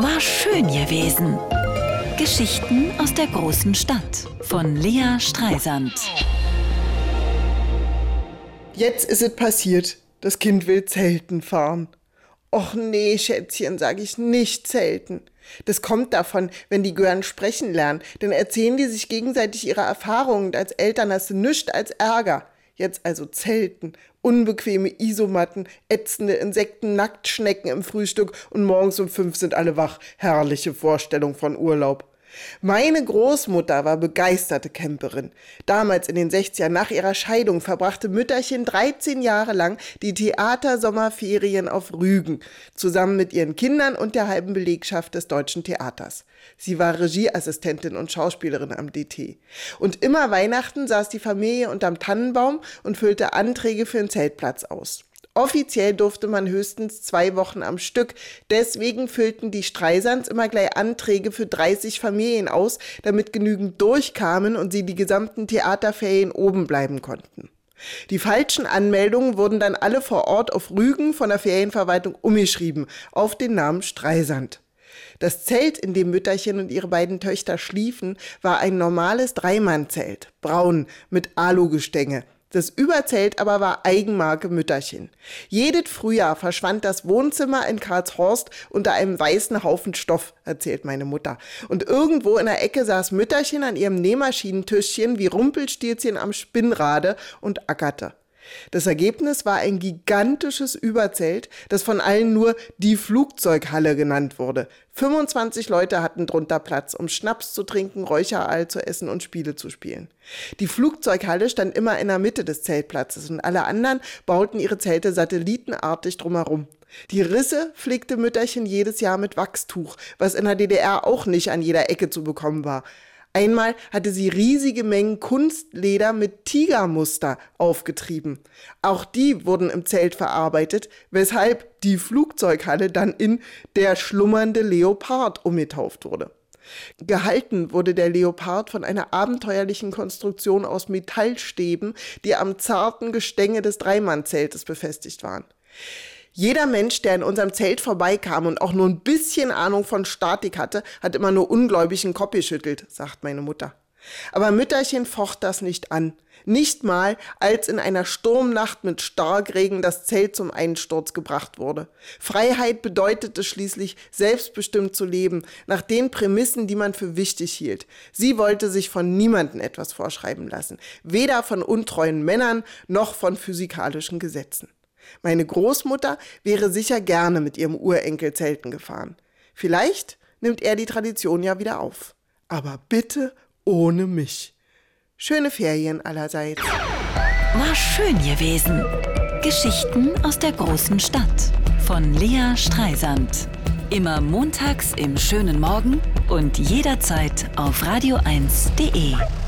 War schön gewesen. Geschichten aus der großen Stadt von Lea Streisand. Jetzt ist es passiert. Das Kind will zelten fahren. Och nee, Schätzchen, sag ich, nicht zelten. Das kommt davon, wenn die Gören sprechen lernen. Dann erzählen die sich gegenseitig ihre Erfahrungen und als Eltern hast du nichts als Ärger. Jetzt also zelten, unbequeme Isomatten, ätzende Insekten, Nacktschnecken im Frühstück und morgens um 5 sind alle wach. Herrliche Vorstellung von Urlaub. Meine Großmutter war begeisterte Camperin. Damals in den 60ern nach ihrer Scheidung verbrachte Mütterchen 13 Jahre lang die Theatersommerferien auf Rügen, zusammen mit ihren Kindern und der halben Belegschaft des Deutschen Theaters. Sie war Regieassistentin und Schauspielerin am DT. Und immer Weihnachten saß die Familie unterm Tannenbaum und füllte Anträge für einen Zeltplatz aus. Offiziell durfte man höchstens 2 Wochen am Stück. Deswegen füllten die Streisands immer gleich Anträge für 30 Familien aus, damit genügend durchkamen und sie die gesamten Theaterferien oben bleiben konnten. Die falschen Anmeldungen wurden dann alle vor Ort auf Rügen von der Ferienverwaltung umgeschrieben, auf den Namen Streisand. Das Zelt, in dem Mütterchen und ihre beiden Töchter schliefen, war ein normales Dreimannzelt, braun, mit Alugestänge. Das Überzelt aber war Eigenmarke Mütterchen. Jedes Frühjahr verschwand das Wohnzimmer in Karlshorst unter einem weißen Haufen Stoff, erzählt meine Mutter. Und irgendwo in der Ecke saß Mütterchen an ihrem Nähmaschinentischchen wie Rumpelstilzchen am Spinnrade und ackerte. Das Ergebnis war ein gigantisches Überzelt, das von allen nur die Flugzeughalle genannt wurde. 25 Leute hatten drunter Platz, um Schnaps zu trinken, Räucheraal zu essen und Spiele zu spielen. Die Flugzeughalle stand immer in der Mitte des Zeltplatzes und alle anderen bauten ihre Zelte satellitenartig drumherum. Die Risse pflegte Mütterchen jedes Jahr mit Wachstuch, was in der DDR auch nicht an jeder Ecke zu bekommen war. Einmal hatte sie riesige Mengen Kunstleder mit Tigermuster aufgetrieben. Auch die wurden im Zelt verarbeitet, weshalb die Flugzeughalle dann in der schlummernde Leopard umgetauft wurde. Gehalten wurde der Leopard von einer abenteuerlichen Konstruktion aus Metallstäben, die am zarten Gestänge des Dreimannzeltes befestigt waren. Jeder Mensch, der in unserem Zelt vorbeikam und auch nur ein bisschen Ahnung von Statik hatte, hat immer nur ungläubig den Kopf geschüttelt, sagt meine Mutter. Aber Mütterchen focht das nicht an. Nicht mal, als in einer Sturmnacht mit Starkregen das Zelt zum Einsturz gebracht wurde. Freiheit bedeutete schließlich, selbstbestimmt zu leben, nach den Prämissen, die man für wichtig hielt. Sie wollte sich von niemandem etwas vorschreiben lassen, weder von untreuen Männern noch von physikalischen Gesetzen. Meine Großmutter wäre sicher gerne mit ihrem Urenkel zelten gefahren. Vielleicht nimmt er die Tradition ja wieder auf. Aber bitte ohne mich. Schöne Ferien allerseits. War schön gewesen. Geschichten aus der großen Stadt von Lea Streisand. Immer montags im schönen Morgen und jederzeit auf radio1.de.